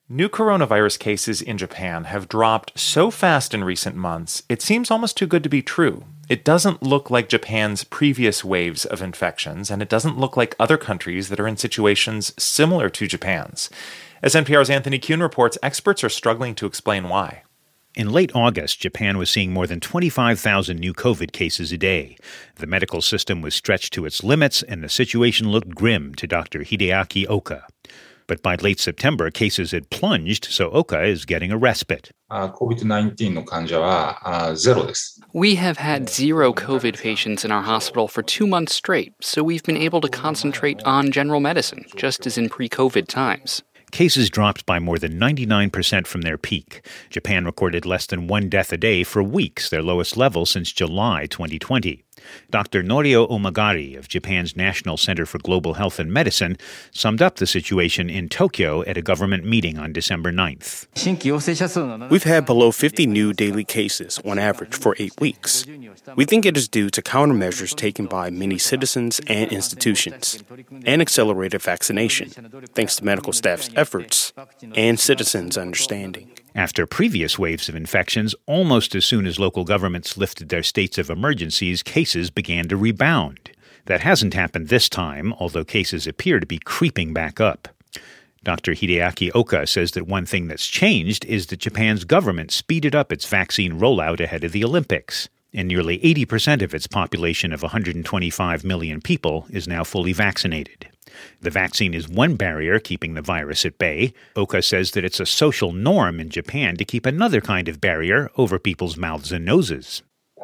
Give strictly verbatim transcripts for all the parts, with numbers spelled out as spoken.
New coronavirus cases in Japan have dropped so fast in recent months, it seems almost too good to be true. It doesn't look like Japan's previous waves of infections, and it doesn't look like other countries that are in situations similar to Japan's. As N P R's Anthony Kuhn reports, experts are struggling to explain why. In late August, Japan was seeing more than twenty-five thousand new COVID cases a day. The medical system was stretched to its limits, and the situation looked grim to Doctor Hideaki Oka. But by late September, cases had plunged, so Oka is getting a respite. COVID nineteen の患者はゼロです。 We have had zero COVID patients in our hospital for two months straight, so we've been able to concentrate on general medicine, just as in pre-COVID times. Cases dropped by more than ninety-nine percent from their peak. Japan recorded less than one death a day for weeks, their lowest level since July twenty twenty. Doctor Norio Omagari of Japan's National Center for Global Health and Medicine summed up the situation in Tokyo at a government meeting on December ninth. We've had below fifty new daily cases on average for eight weeks. We think it is due to countermeasures taken by many citizens and institutions, and accelerated vaccination, thanks to medical staff's efforts and citizens' understanding. After previous waves of infections, almost as soon as local governments lifted their states of emergencies, cases began to rebound. That hasn't happened this time, although cases appear to be creeping back up. Doctor Hideaki Oka says that one thing that's changed is that Japan's government speeded up its vaccine rollout ahead of the Olympics, and nearly eighty percent of its population of one hundred twenty-five million people is now fully vaccinated. The vaccine is one barrier keeping the virus at bay. Oka says that it's a social norm in Japan to keep another kind of barrier over people's mouths and noses.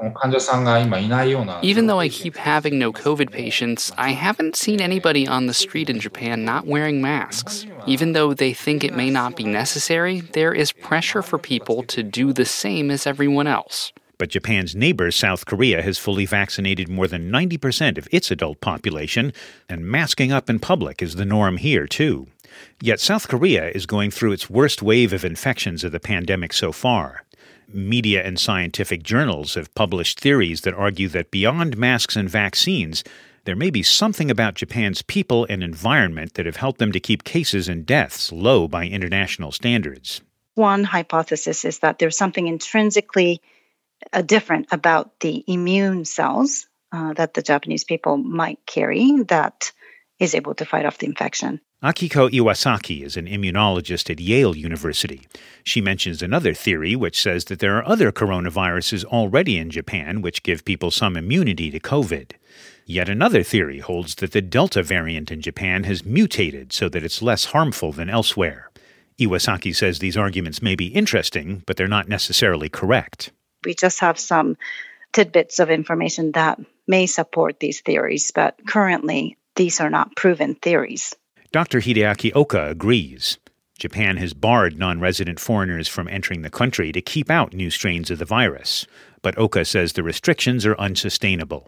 Even though I keep having no COVID patients, I haven't seen anybody on the street in Japan not wearing masks. Even though they think it may not be necessary, there is pressure for people to do the same as everyone else. But Japan's neighbor, South Korea, has fully vaccinated more than ninety percent of its adult population, and masking up in public is the norm here, too. Yet South Korea is going through its worst wave of infections of the pandemic so far. Media and scientific journals have published theories that argue that beyond masks and vaccines, there may be something about Japan's people and environment that have helped them to keep cases and deaths low by international standards. One hypothesis is that there's something intrinsically uh, different about the immune cells uh, that the Japanese people might carry that is able to fight off the infection. Akiko Iwasaki is an immunologist at Yale University. She mentions another theory which says that there are other coronaviruses already in Japan which give people some immunity to COVID. Yet another theory holds that the Delta variant in Japan has mutated so that it's less harmful than elsewhere. Iwasaki says these arguments may be interesting, but they're not necessarily correct. We just have some tidbits of information that may support these theories, but currently these are not proven theories. Doctor Hideaki Oka agrees. Japan has barred non-resident foreigners from entering the country to keep out new strains of the virus. But Oka says the restrictions are unsustainable.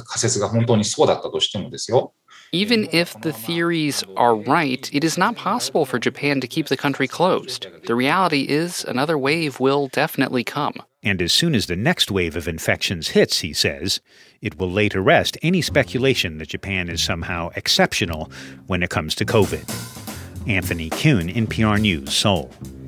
Even if the theories are right, it is not possible for Japan to keep the country closed. The reality is another wave will definitely come. And as soon as the next wave of infections hits, he says, it will lay to rest any speculation that Japan is somehow exceptional when it comes to COVID. Anthony Kuhn, N P R News, Seoul.